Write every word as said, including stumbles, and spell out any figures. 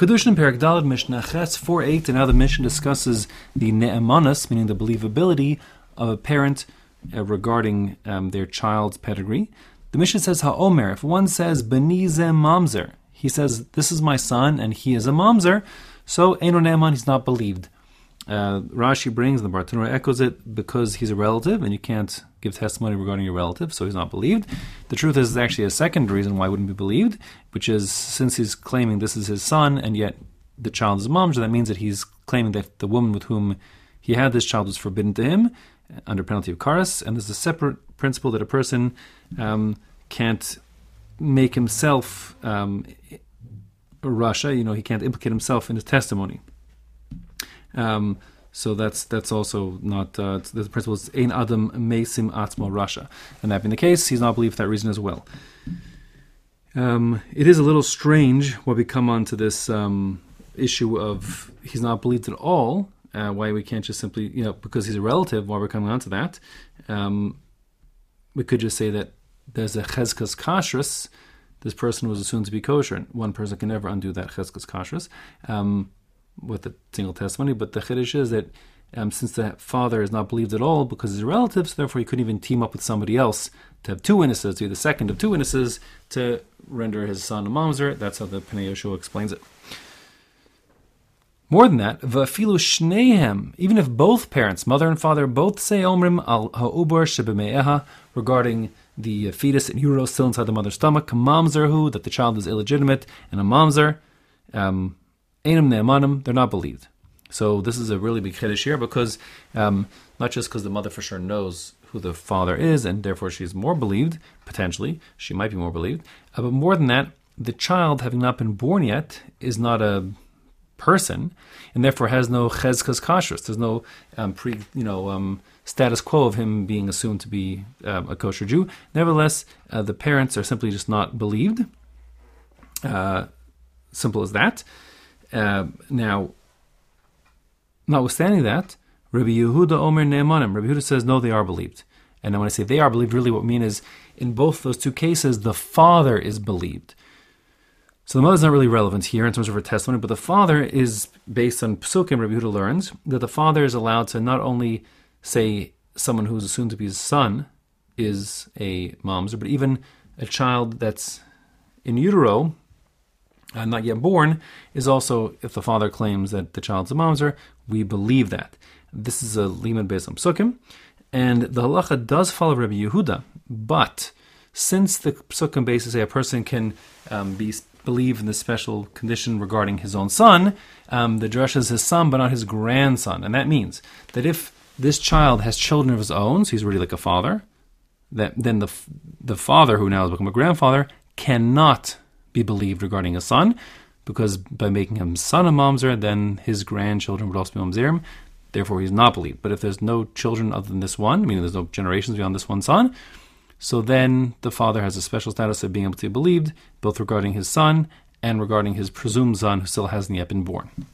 Kedushin Perek Daled Mishnah Ches four eight, and now the Mishnah discusses the ne'emanas, meaning the believability of a parent uh, regarding um, their child's pedigree. The Mishnah says ha'omer, if one says beni ze mamzer, he says this is my son and he is a mamzer, so eino ne'eman, he's not believed. Uh, Rashi brings, and the Bartanura echoes it, because he's a relative and you can't give testimony regarding your relative, so he's not believed. The truth is, there's actually a second reason why he wouldn't be believed, which is since he's claiming this is his son and yet the child is a mamzer, that means that he's claiming that the woman with whom he had this child was forbidden to him under penalty of karas, and there's a separate principle that a person um, can't make himself um, a rasha, you know, he can't implicate himself in his testimony. Um, so that's that's also not, uh, the principle is ein adam meisim atzmo rasha. And that being the case, he's not believed for that reason as well. Um, it is a little strange why we come on to this um, issue of he's not believed at all, uh, why we can't just simply, you know, because he's a relative, why we're coming on to that. Um, we could just say that there's a chezkas kashrus, this person was assumed to be kosher, and one person can never undo that chezkas kashrus. Um, with a single testimony, but the chiddush is that um, since the father is not believed at all because he's a relative, so therefore he couldn't even team up with somebody else to have two witnesses, to be the second of two witnesses to render his son a mamzer. That's how the Pnei Yehoshua explains it. More than that, v'afilu shnehem, even if both parents, mother and father, both say omrim al ha'ubor shebeme'eha, regarding the fetus in utero still inside the mother's stomach, mamzerhu, that the child is illegitimate, and a mamzer, um, Einam ne'emanim, they're not believed. So this is a really big chiddush here, because um, not just because the mother for sure knows who the father is, and therefore she's more believed, potentially, she might be more believed, uh, but more than that, the child, having not been born yet, is not a person, and therefore has no chezkas kashrus. There's no um, pre, you know, um, status quo of him being assumed to be um, a kosher Jew. Nevertheless, uh, the parents are simply just not believed. Uh, simple as that. Uh, now, notwithstanding that, Rabbi Yehuda Omer Ne'emanim, Rabbi Yehuda says, no, they are believed. And when I say they are believed, really what I mean is, in both those two cases, the father is believed. So the mother's not really relevant here in terms of her testimony, but the father is, based on Psukim, Rabbi Yehuda learns, that the father is allowed to not only say someone who is assumed to be his son is a mamzer, but even a child that's in utero, Uh, not yet born, is also, if the father claims that the child's a mamzer, we believe that. This is a limud based on psukim, and the halacha does follow Rabbi Yehuda, but since the psukim basically say a person can um, be believe in the special condition regarding his own son, um, the drush is his son, but not his grandson, and that means that if this child has children of his own, so he's really like a father, that then the the father, who now has become a grandfather, cannot be believed regarding a son, because by making him son a mamzer, then his grandchildren would also be mamzerim. Therefore, he's not believed. But if there's no children other than this one, meaning there's no generations beyond this one son, so then the father has a special status of being able to be believed, both regarding his son and regarding his presumed son, who still hasn't yet been born.